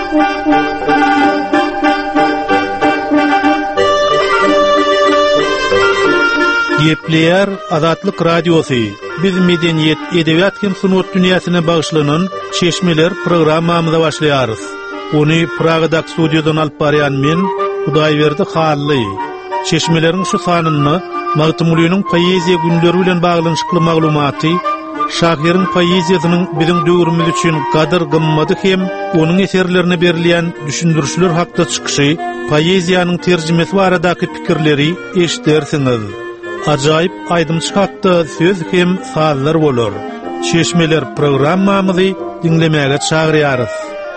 Gepleyer Azatlyk Radiosu. Biz medeniyet, edebiyat hem sunut dünýäsine bagyşlanan Çeşmeler programmamyza başlaýarys. Ony Pragadak studiodan alyp barýan men Hudaýberdi Hally. Çeşmelerin şu sanyny Magtumulynyň poeziýa günleri bilen baglanyşykly maglumaty, şahyryň poeziýasynyň bizim döwrümüz üçin gadyr gymmaty hem onuň eserlerine berilýän düşündürüşler hakda çykyşy, poeziýanyň terjimesi baradaky pikirleri eşitersiňiz. Ajaýyp aýdymçyk hakda söz hem sazlar bolar. Çeşmeler programmamyzy dinlemäge çagyrýarys.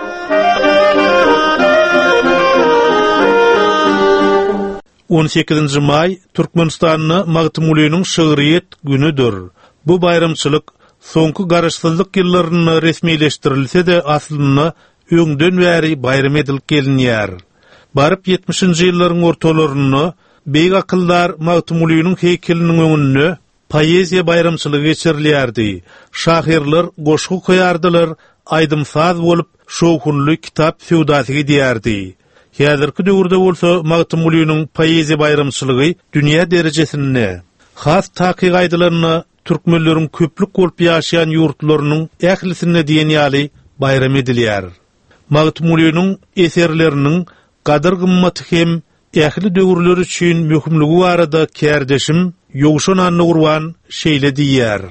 18 may Türkmenistanyň Magtumulynyň şygyryet günüdür. Bu bayramçylyk soňky garaşsyzlyk ýyllaryny resmileşdirilse-de aslyny öňden bäri bayram edilip gelinýär. Baryp 70-nji ýyllaryň ortalaryny beýik akyllar Magtumulynyň heýkeliniň öňünde poeziýa bayramçylygy geçirilýärdi. Şahyrlar goşgu koýardylar, aýdymsaz bolup şowhunly kitap sewdasy edýärdi. Häzirki döwürde bolsa Magtumulynyň poeziýa bayramçylygy dünýä derejesinde has takyk aýdylaryny türkmenleriň köplük bolup ýaşaýan ýurtlarynyň ählisine diýen ýaly bayram edilýär. Magtumulynyň eserleriniň gadyr gymmaty hem ähli döwürler üçin möhümligi barada kärdeşim ýoguşan anny gurban şeýle diýär.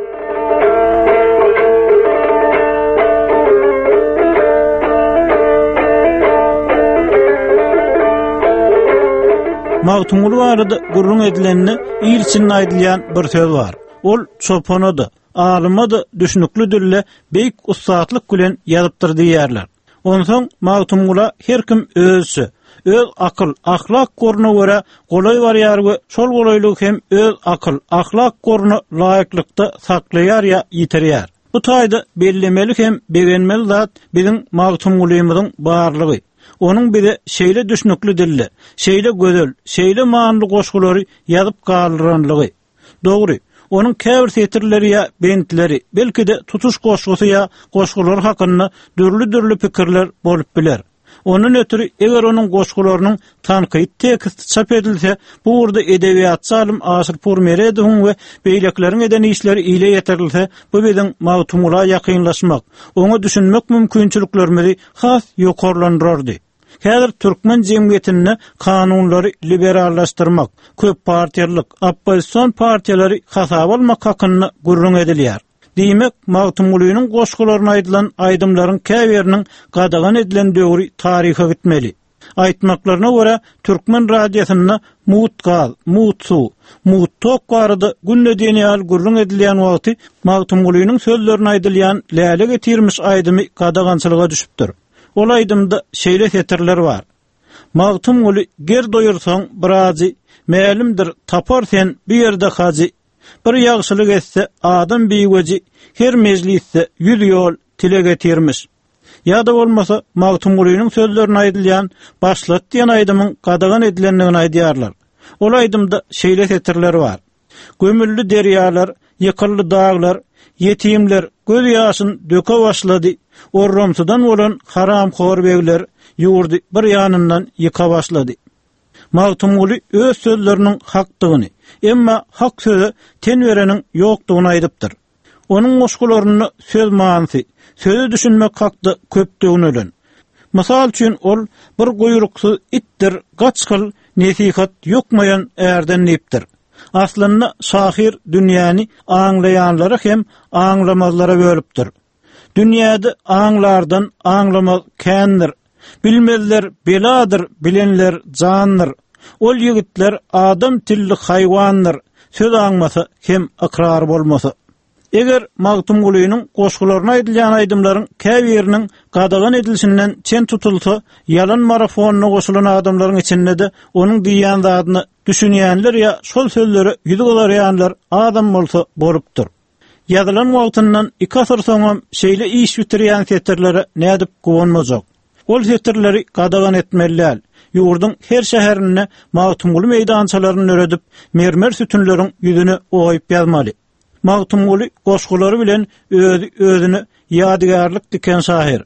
Magtumuly barada gurrun edilenini ýylçyn aýdylýan bir söz bar. Ol çopanady, alymady, düşünükli dille beýik ustatlyk bilen ýazypdyr diýerler. Onsoň Magtumula her kim özü, öz akyl, ahlak goruny görä golay barýar we şol golaylyk hem öz akyl, ahlak goruny laýyklykda saklaýar ýa ýiterýär. Bu taýda bellemelik hem begenmeli zat biziň Magtumulymyzyň barlygy. Onun biri şeýle düşünükli dille, şeýle gözel, şeýle maňly goşgulary ýazyp galyranlygy. Dogry, onun käbir setirleri ýa bentleri, belki de tutuş goşgusy ýa goşgular hakynda dürli pikirler bolup biler. Onun ötürü eger onun goşgularynyň tanqid teksti çap edilse, bu urda edebiýatçy alim Asyr Purmeredowyň we beýlekleriň eden işleri ile ýetirilse, bu biziň Magtumula ýakynlaşmak, onu düşünmek mümkinçiliklerimizi has ýokarlandyrardy. Häzir türkmen jemgyýetini kanunlary liberallaşdyrmak, köp partiýalyk, opposision partiýalary hasap almak hakynda gurrun edilýär. Diýmek, Magtumulynyň goşgularyna aýdylan aýdymlaryň käbiriniň gadagan edilen döwri taryha gitmeli. Aýtmaklaryna görä, türkmen radiosyna mutgal, mutsu, muttok barada günne diýen gurrun edilýän wagty Magtumulynyň sözlerini aýdylýan läle getirmiş aýdymy gadagançylyga düşüpdir. Ol aýdymda şeýle setirler bar. Magtumuly ger doýursaň birazy, mälimdir tapar sen bir ýerde hazy. Bir ýagşylyk etse adam beýweci, her mejlisde 100 ýol tile getirmiş. Ýa-da bolmasa Magtumulynyň sözlerini aýdylýan başlat diýen aýdymyň gadagan edilenligini aýdýarlar. Ol aýdymda şeýle setirler bar. Gömülli derýalar, ýykylly daglar, yetimler göz ýaşyn döke başlady. Orromsudan bolan haramxor begler ýurdy bir ýanyndan ýyka başlady. Magtumuly öz sözleriniň hakdygyny, emma hak sözü ten bereniň ýokdugyny aýdypdyr. Onuň goşgularyny söz maňsy, sözü düşünmek hakda köpdügini ölen. Mysal üçin ol bir goýruksyz itdir, gaçkyl, nesihat ýokmaýan erden nepdir. Aslynda şahyr dünýäni aňlaýanlara hem aňlamazlara bölüpdir. Dünýäde aňlardan aňlamak kändir. Bilmezler beladyr, bilenler jandyr. Ol ýigitler adam tilli haýwandyr. Söz aňmasa hem ikrar bolmasa. Eger Magtumulynyň goşgularyna aýdylýan aýdymlaryň käbiriniň gadagan edilişinden çen tutulsa, ýalan marafonyna goşulan adamlaryň içinde de onuň diýýän zadyny düşünýänler ýa şol sözleri ýüzgülerýänler adam bolsa bolupdyr. Ýazylan wagtyndan 2 asyr soňam şeýle iş bitirýän setirlere nädip gowanmajak. Ol setirleri gadagan etmeliler. Ýurdun her şäherine Magtumuly meýdançalaryny öredip, mermer sütünleriň ýüzüne oýup ýazmaly. Magtumuly goşgulary bilen özüni ýadygarlyk diken şahyr.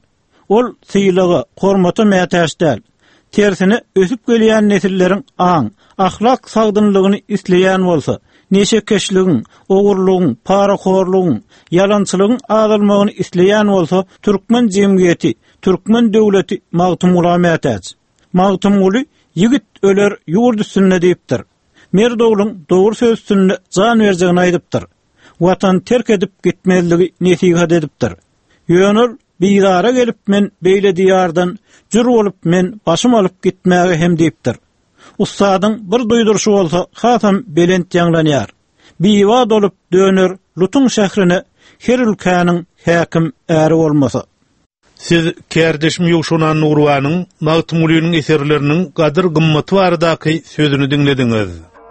ol syýlygy, hormaty mätäşdäl. Tersine ösüp gelýän nesillerin aň, ahlak sagdynlygyny isleýän bolsa, neşekeşligiň, ogurlugyň, paraxorlugyň, yalançylygyň azalmagyny isleýän bolsa, türkmen jemgyýeti, türkmen döwleti magtymula mätäç. Magtymly yigit öler ýurt üstünde diýipdir. Merdowlyň dogry söz üstünde jan berjegini aýdypdyr. Watan terk edip gitmezligi nesihat edipdir. Ýönül biýara gelip men beýle diýardan jür bolup men başym alyp gitmäge hem diýipdir. Ustadyň bir duýdurşy bolsa, hasam belent ýanglanýar. Biýwa dolup döner Lutun şährine her ülkäniň häkim äri bolmasa. Siz kärdeşim Ýuşunan Nurwanyň Magtymlynyň eserleriniň gadyr gymmaty baradaky sözüni dinlediňiz.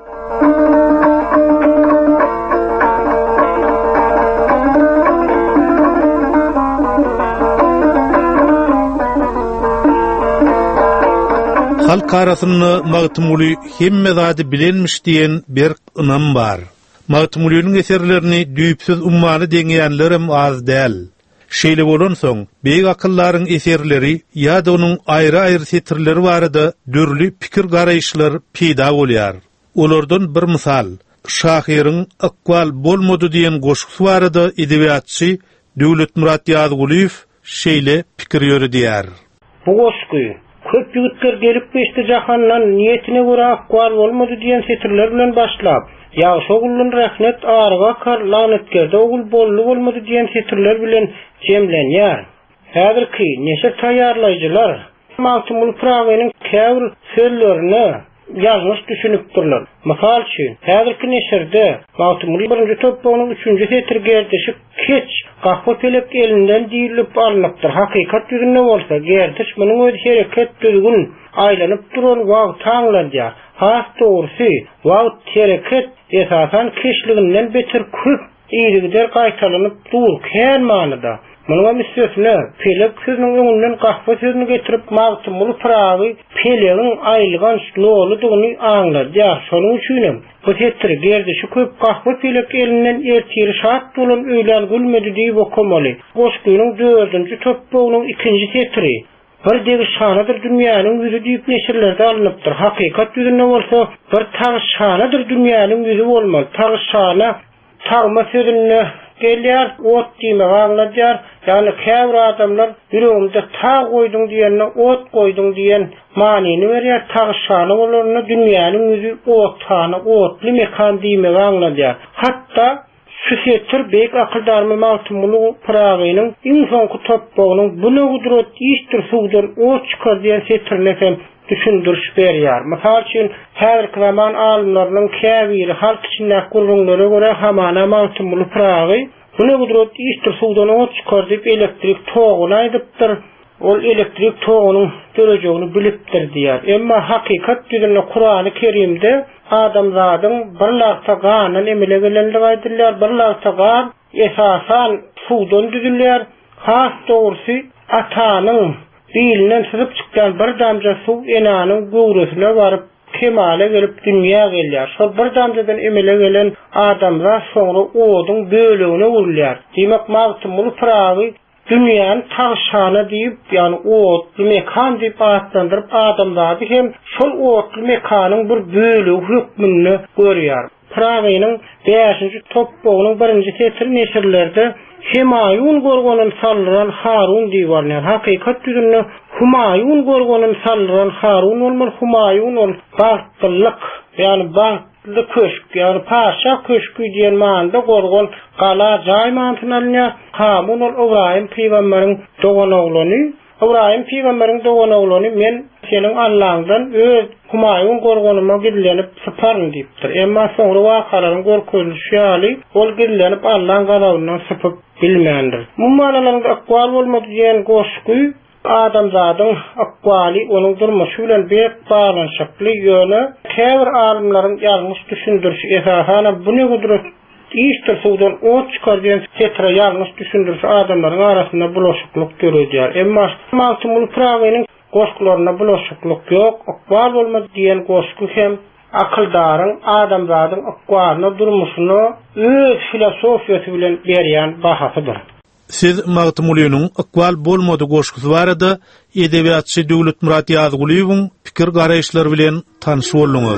Halk arasynda Magtymly hemme zady bilenmiş diýen bir ynam bar. Magtymlynyň eserlerini düýpsiz ummany deňýänler hem az däl. Şeýle bolan soň, beýik akyllaryň eserleri ýa-da onuň aýry-aýry setirleri barada dürli pikir garaýşlar peýda bolýar. Olardan bir mysal, şahyryň Aqwal bolmady diýen goşgusy barada edebiýatçy Döwletmurat Ýazgulyýew şeýle pikir ýörüdýär. Bu goşgy köp ýigitler gelip geçdi jahandan niyetine göre Aqwal bolmady diýen setirler bilen başlap, ýa-da şogullun rahmet arga kar lanetgerde ogul bolmady diýen setirler bilen jemlenýär. Häzirki neşe taýýarlaýjylar Magtymly Prawynyň käbir sözlerini ýazmyş düşünüpdirler. Mysal üçin, häzirki neşerde Magtymly 1-nji toplagynyň 3-nji setir gerdeşi keç gahwa pelek elinden diýilip alnypdyr. Hakykat ýüzünde bolsa, gerdeş munyň öz hereket düzgün aýlanyp duran wagt taňlanýar. Has dogrusy, wagt hereket esasan keşliginden beter köp iýligler gaýtalanyp dur kän manyda. Munyň misýetine pelek sözüniň öňünden gahwa sözüni getirip Magtymly Prawy pelegiň aýlygan şnoludygyny aňladýar. Şonuň üçin bu setir gerdeşi köp gahwa pelek elinden ertiri şat bolan öýlen gülmedi diýip okumaly. Goşgynyň 4-nji toplagynyň 2-nji setiri bir degi şanadyr dünýäniň ýüzi diýip neşirlerde alınıpdyr. Hakykat ýüzünde bolsa, bir tag şanadyr dünýäniň ýüzi bolmaz. Tag şana tagma sözüne gelýär, ot diýme gaňladýar. Ýani käbir adamlar ýüregimde tag goýdyň diýenne ot goýdyň diýen manyny berýär. Tag şana bolarny dünýäniň ýüzi otany, otly mekan diýme gaňladýar. Hatda şu setir beýik akyldarmy Magtymly Prawynyň iň soňky toplagynyň bunu gudrat işdir suwdan ot çykar diýen setirine hem düşündürüş berýär. Mysal üçin, her zaman alymlarynyň käbiri halk içinde gurrunlara göre hamana Magtymly Prawy bunu gudrat işdir suwdan ot çykar diýip elektrik togyny aýdypdyr. Ol elektrik togynyň derejegini bilipdir diýär. Emma hakykat ýüzünde Kur'an-ı Kerimde adamzadyň bir lagta ganyny emele gelenligi aýdylýar. Bir lagta gan esasan suwdan düzülýär. Has dogrusy atanyň bilen syzyp çykýan bir damja suw enanyň göwresine baryp kemale gelip dünýä gelýär. Şol bir damjadan emele gelen adamlar soňra oduň bölegine urulýar. Demek Magtymly Prawy dünýäni tagşana diýip, ýani otly mekan diýip atlandyryp adamlary hem şol otly mekanyň bir bölegi hükmünde görýär. Prawynyň 5-nji toplagynyň 1-nji setiri neşirlerde Humayun gorgonuň sallyran Harun diýwarlar. Hakykat ýüzünde Humayun gorgonuň sallyran Harun bolmaly. Humayun ol bagtlyk, ýani bagtly köşk, ýani paşa köşkü diýen manda gorgon gala jaý mantynalyňa. Hamun ol Ibrahim peýgamberiň dogan oglany. Ibrahim peýgamberiň dogan oglany men seniň Allah'dan öz Humayun gorgonumy gidlenip syparyn diýipdir. Emma soňra wakalaryň gorkunçy ýaly ol gidlenip Allah'ın galawynyň sypyp bilmändir. Bu manalaryň Aqwal bolmady diýen goşgy adamzadyň Aqwaly onuň durmuşy bilen bir balanşykly ýöne käbir alymlaryň ýalňyş düşündürşi esasen bunu gudrat işdir suwdan ot çykar diýen setre ýalňyş düşündürşi adamlaryň arasynda bulaşyklyk görýär. Emma Magtymly Prawynyň goşklaryna bulaşyklyk ýok. Aqwal bolmady diýen goşgy hem akyldaryň adamzadyň Aqwalyna durmuşyny öz filosofiýasy bilen berýän bahasydyr. Siz Magtym Ulynyň ykbal bolmady goşgusy barada edebiýatçy Döwlet Murat Ýazgulyň pikir garaýşlary bilen tanyşyp bolýaňyz.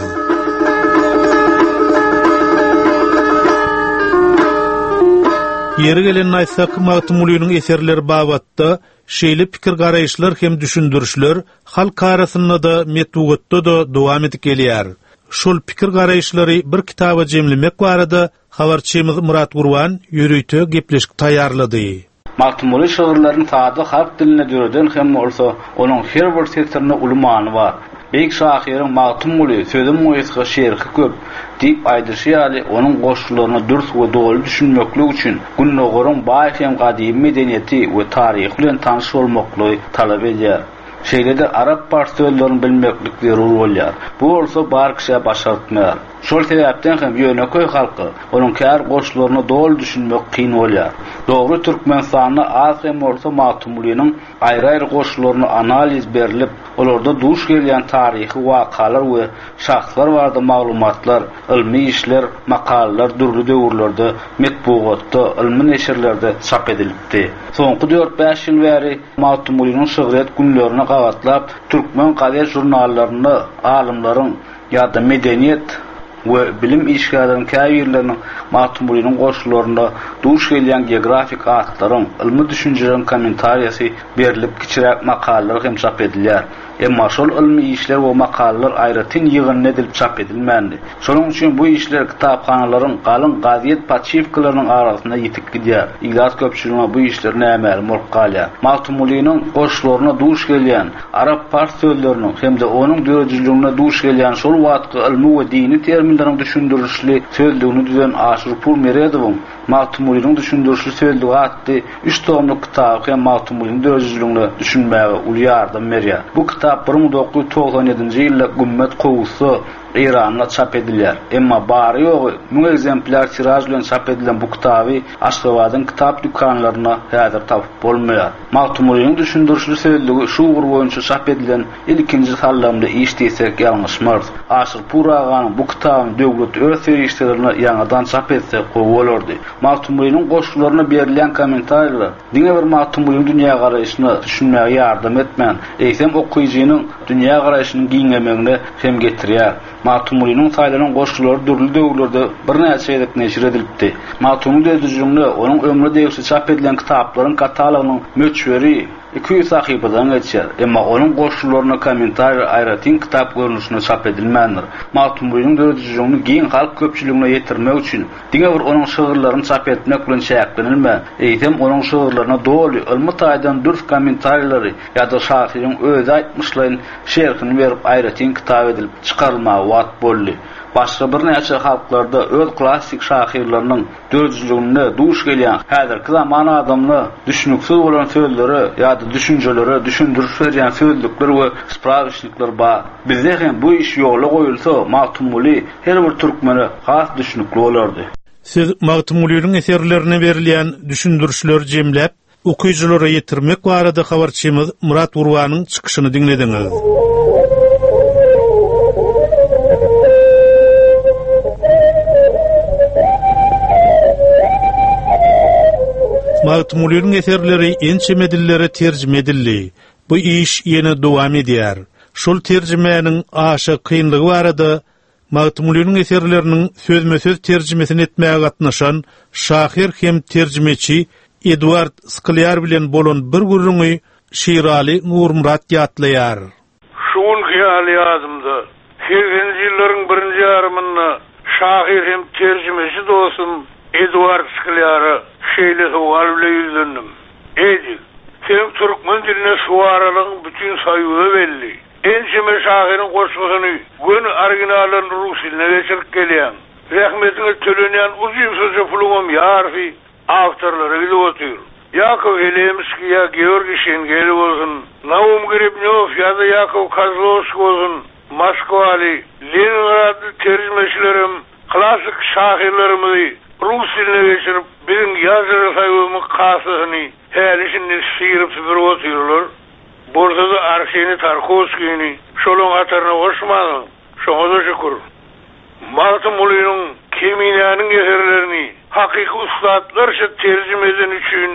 Ýeri gelen aýtsak, Magtym Ulynyň eserleri babatda şeýle pikir garaýşlar hem düşündürüşler halk arasynda da metbugatda da dowam edip gelýär. Şol pikir garaýşlary bir kitaba jemlemek barada habarçymyz Murat Gurban ýürüýte gepleşik taýýarlady. Magtym Uly şagyrlaryny taýda halk diline döredin hem bolsa, onuň her bir sektoruna ulumany bar. Beýik şahyryň Magtym Uly sözüm moýysga şerhi köp diýip aýdyrşýaly, onuň goşgularyny dürüst we dogry düşünmeklik üçin günnägörüň baý hem gadymy medeniýeti we taryhy bilen tanyş bolmakly talap edýär. Şeýlede Arap parsöýlerini bilmeklik zerur bolýar. Bu bolsa bar kişi başartmaýar. Şol sebäpden hem ýöneköy halky onuň kär goşgularyny dogry düşünmek kyn bolýar. Dogry Türkmenistanyny az hem bolsa Magtym Ulynyň aýry-aýry goşgularyny analiz berilip, olarda duş gelýän taryhy wakalar we şahslar barada maglumatlar, ilmi işler, makalalar dürli döwürlerde, metbugatda, ilmi neşirlerde çap edilipdi. Soňky 4-5 ýyl bäri Magtym Ulynyň şöhret günlerini gawatlap, türkmen gadet jurnallaryny alymlaryň ýa-da medeniýet we bilim işgärläriniň käýirleriniň Magtym Ulynyň goşgularyna duş gelýän geografik atlaryň, ilmi düşünjeleriň kommentariýasy berilip kiçirek makalalar hem çap edilýär. Emma şol ilmi işler we makalalar aýratyn ýygyny edilip çap edilmändi. Şonuň üçin bu işler kitaphanalaryň galyň gaziýet paçywkalarının arasynda ýetip gidýär. Iglas köpçüligine bu işler nämäli bolup galýar. Magtym Ulynyň goşgularyna duş gelýän Arap fars sözleriniň hem de onuň döwürçiligine duş gelýän şol wagtky ilmi we dini terminleriň düşündürüşli sözlüğini düzen Aşurpur Meredowyň Magtym Ulynyň düşündürüşli sözlüği atdy 3 tomlyk kitap hem Magtym Ulynyň döwürçiligine düşünmäge uly ýardam berýär. Bu kitap 1997-nji ýylda Gümmet Kowusy İran'da çap edilýär. Emma bary ýogy 1000 egzemplar tiraj bilen çap edilen bu kitaby Aşgabatyň kitap dükanlaryna häzir tapyp bolmaýar. Magtym Ulynyň düşündürüşli sözlüği şu gur boýunça çap edilen ilkinji sallamda işdiýsek ýalňyşmaz. Aşurpur aganyň bu kitabyny döwlet öz serişlerini ýangadan çap etse gowy bolardy. Magtym Ulynyň goşgularyna berilen kommentariýlar diňe bir Magtym Ulynyň dünýä garaýşyny düşünmäge ýardam etmän, eýsem okuýjynyň dünýä garaýşyny giňemegine hem getirýär. Magtym Ulynyň saýlanan goşgulary dürli döwürlerde bir näçe edip neşir edilipdi. Magtym Uly döwürçiliginde onuň ömrü degişli çap edilen kitaplaryň katalogynyň möçberi 200 sahypadan geçer. Emma onuň goşgularyna kommentariýa aýratyn kitap görnüşine çap edilmändir. Magtym Ulynyň döwürçiligini giň halk köpçüligine ýetirmek üçin diňe bir onuň şagyrlaryny çap etmek bilen şäklenilmä. Eýsem onuň şagyrlaryna dogry ilmi taýdan dürüst kommentariýlary ýa-da şahyryň özi aýtmyşlaryň şerhini berip aýratyn kitap edilip çykarylmagy wat boldy. Başga bir näçe halklarda öz klassik şahyrlarynyň döwürçiligine duş gelýän häzirki zaman adamly düşünüksiz bolan sözleri ýa-da düşünjeleri düşündürüş berýän sözlükler we sprawyçlyklar bar. Bizde hem bu iş ýola goýulsa, Magtym Uly her bir türkmene has düşünükli bolardy. Siz Magtym Ulynyň eserlerine berilýän düşündürüşler jemläp, okuýjylara ýetirmek barada habarçymyz Murat Gurbanyň çykyşyny dinlediňiz. Magtym Ulynyň eserleri ençe dillere terjime edildi. Bu iş ýene dowam edýär. Şol terjimäniň aşy kynlygy barada Magtym Ulynyň eserleriniň sözme-söz terjimesini etmäge gatnaşan şahyr hem terjimeçi Edward Sklyar bilen bolan bir gurrungy Şeýraly Nurmurat ýatlaýar. Şol hyýaly ýazymda 80-nji ýyllaryň birinji ýarymynda şahyr hem terjimeçi dostum Edward Sklyary şeýle sowal bilen ýüzlendim. Edi, sen türkmen diline suwaralyň bütün saýygy belli. Ençeme şahyryň goşgusyny gün originalyny rus diline geçirip gelýän. Rahmetine tölenýän uzun sözü pulum ýarfi awtorlary bilip otyr. Yakov Elemski ya Georgi Şengel bolsun, Naum Gribnyov ya da Yakov Kozlovski bolsun, Moskvaly, Leningrad terjmeçilerim, klassik şahyrlarymyzy rus diline geçirip bizim ýazyr saýgymy kasyny hälisini sýryp bir otyrlar. Burada Arseni Tarkovskiyni şolun hatarına goşmadyň. Şoňa da şükür. Magtym Ulynyň Keminýanyň eserlerini hakiki ustadlarça tercüme eden üçün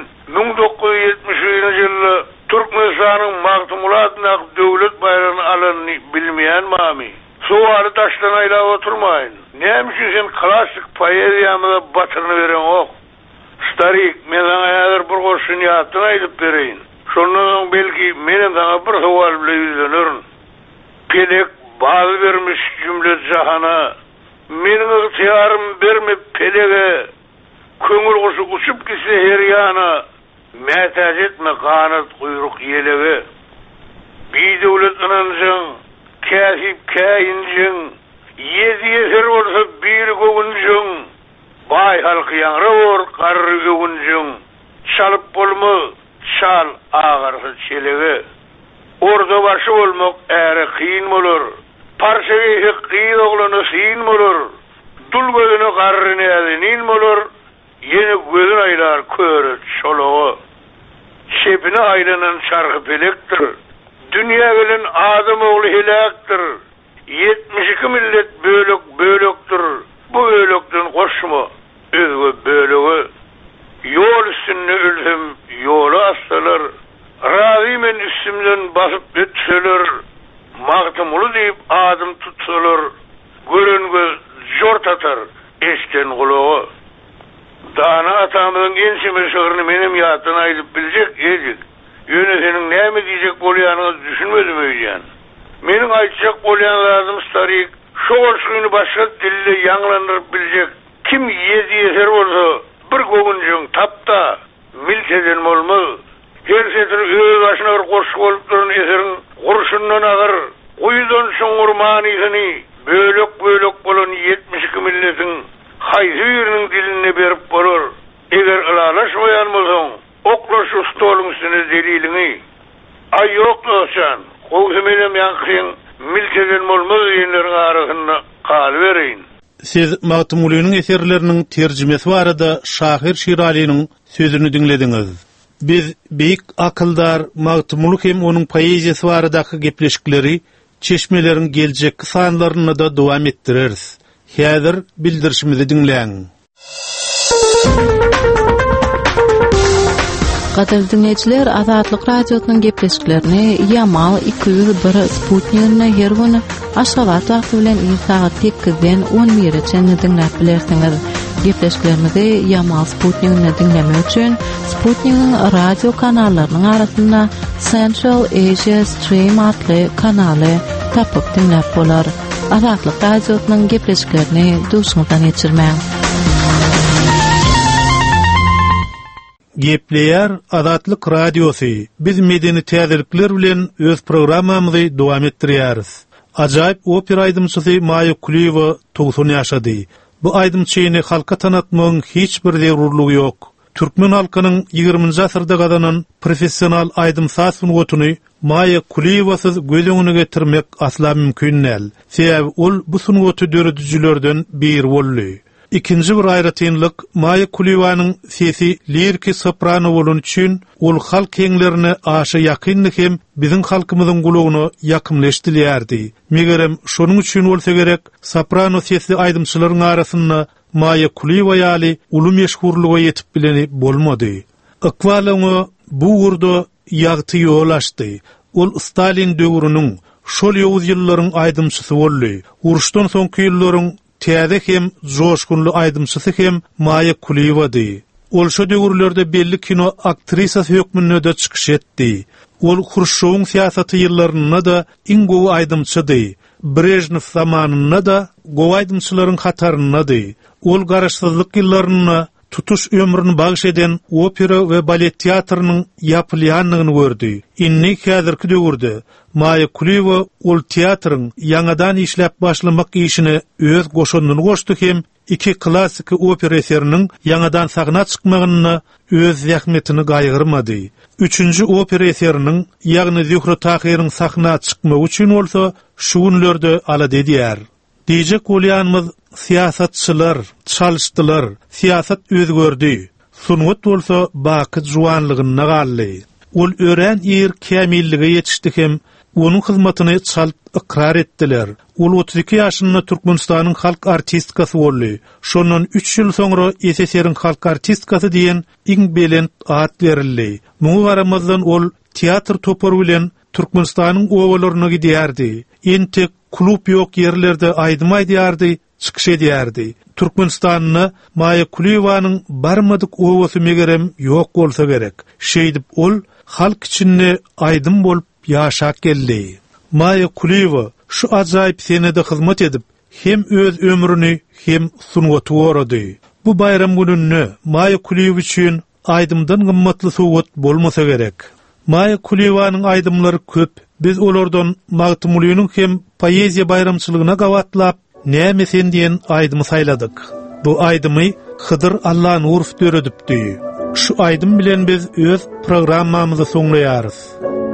1970-nji ýylda Türkmenistanyň Magtumulatna döwlet bayrağını alanny bilmeýän mami. Suwaly taşdan aýlap oturmaýyn. Näme üçin sen klassik poeziýamyza batyryny beren ok? Starik, men sana ýa-da bir goşun ýatyny aýdyp bereýin. Şondan belki menen sana bir sowal bilen ýüzleneriň. Pelek bazy bermiş cümle jahana. Meniň ýarym bermep pelege köňül goşup uçup gitse her ýana. Mätäj etme kanat kuyruk ýelege. Bir döwlet ananjyň, käsip käýinjyň, ýedi ýeser bolsa bir gogunjyň, bay halky ýangrabor garry gogunjyň, çalyp bolma, çal agarsa çelege. Orda başı bolmak äre kyn bolar. Parçagy kyn oglany syn bolar. Dul gözüne garryny ýazyny bolar. Yeni gözün aylar köre çoloğu. Şepine aylanan çargı pelektir. Dünya gelen adam oğlu hilaktir. 72 millet bölöktür. Bu bölökten koşma. Özgü bölögü. Yol üstünde ölsem yolu assalar. Razimen üstümden basıp ötseler. Magtymulu deyip adım tutsalar. Gören göz jort atar. Eşten kulağı. Dana atamyň enşime şöhrüni menem ýatyny aýdyp biljek ejik. Ýöne seniň näme diýjek bolýanyňy düşünmedim öýýän. Meniň aýtjak bolýan lazım starik, şu goşgyny başga dilde ýanglandyryp biljek. Kim ýedi ýeser bolsa, bir gogunjyň tapda milçeden bolmaz. Her setir öz başyna bir goşgy bolup duran eseriň gurşundan agar, uýdan şoňurmanysyny bölök bolan 72 milletiň hayzy ýeriniň diline berip bolar. Eger ılalaşmayan bolsaň, oklaş stoluň üstüne deliliňi. Ay ýok doşan, goýsymyň ýankyň milçeden bolmaz ýerleriň arasynda galy bereýin. Siz Magtumulynyň eserleriniň terjimesi barada Şahir Şiralynyň sözüni dinlediňiz. Biz beýik akyldar Magtumuly hem onuň poeziýasy baradaky gepleşikleri, çeşmeleriň geljekki sanlaryny da dowam etdireriz. Häzir bildirişimizi dinleň. Gaderli dinleyijiler, Azatlyk radiosynyň gepleşiklerini Yamal 201 Sputnik'ne her güni Aşgabat wagty bilen saat 8-den 11-çe dinläp bilersiňiz. Gepleşiklerimizi Yamal Sputnik'ne dinlemek üçin Sputnik'in radio kanallarynyň arasynda Central Asia Stream adly kanaly tapyp dinläp bolar. Azatlyk radiosynyň gepleşiklerini duşňyzdan geçirmäň. Gepleýär Azatlyk radiosy. Biz medeni täzelikler bilen öz programmamyzy dowam etdirýäris. Ajaýyp opera aýdymçysy Maýa Kuliýewa 90 ýaşady. Bu aýdymçyny halka tanatmagyň hiç bir zerurlugy ýok. Türkmen halkynyň 20-nji asyrda gazanan professional aýdymsaz sunugatyny Maýa Kuliýewasyz göz öňüne getirmek asla mümkin näl. Sebäbi ol bu sunugaty döredüjilerden biri boldy. İkinci bir aýratynlyk Maýa Kuliýewanyň sesi liriki soprano bolan üçin ol halk keňlerine aşa ýakynlyk hem biziň halkymyzyň gulagyny ýakymleşdirýärdi. Megerem şonuň üçin bolsa gerek soprano sesli aýdymçylaryň arasynda Maýa Kuliýewa ýaly uly meşhurlyga ýetip bileni bolmady. Ykwalyňy bu urda ýagty ýol açdy. Ol Stalin döwrüniň şol ýowuz ýyllaryň aýdymçysy boldy. Uruşdan soňky ýyllaryň täze hem joşkunly aýdymçysy hem Maýa Kuliýewady. Ol şo döwürlerde belli kino aktrisasy hökmünde de çykyş etdi. Ol Xruşşowyň siýasaty ýyllaryna da iň gowy aýdymçydy. Brejnew zamanyna da gowy aýdymçylaryň hatarynydy. Ol garaşsyzlyk ýyllaryna tutuş ömrüni bagş eden opera we balet teatrynyň ýapylýanlygyny gördi. Inni häzirki döwürde Maýa Kuliýewa ol teatryň ýangadan işläp başlamak işine öz goşundyny goşdy hem iki klassik opera eseriniň ýangadan sagna çykmagyna öz zähmetini gaýgyrmady. Üçüncü opera eseriniň ýagny Zühre Tahyryň sagna çykmagy üçin bolsa şu günlerde alady edýär. Diýjek bolýanymyz siýasatçylar çalyşdylar, siýasat özgördi. Sunugat bolsa baky juwanlygyna galy. ol ören ýer kämillige ýetişdi hem onun hyzmatyny çalt ikrar etdiler. Ol 32 ýaşynda Türkmenistanyň halk artistkasy boldy. Şondan 3 ýyl soňra SSR'ň halk artistkasy diýen iň belent at berildi. Muňa garamazdan ol teatr topary bilen Türkmenistanyň owalaryna gidýärdi. Entek klub ýok ýerlerde aýdym aýdýardy, çykyş edýärdi. Türkmenistanyň Maya Kuliyewanyň barmadyk owasy megerem ýok bolsa gerek. Şeýdip ol halk içinde aýdym bolup ýaşap geldi. Maya Kuliyewa şu ajaýyp senede hyzmat edip hem öz ömrüni hem sunwaty gorady. Bu bayram gününi Maya Kuliyewa üçin aýdymdan gymmatly suwat bolmasa gerek. Maya Kuliyewanyň aýdymlary köp. Biz olardan Magtumulynyň hem poeziýa bayramçylygyna gawatlap näme sen diýen aýdymy saýladyk. Bu aýdymy Hydyr Allah'ın urf döredipdi. Şu aýdym bilen biz öz programmamyzy soňlaýarys.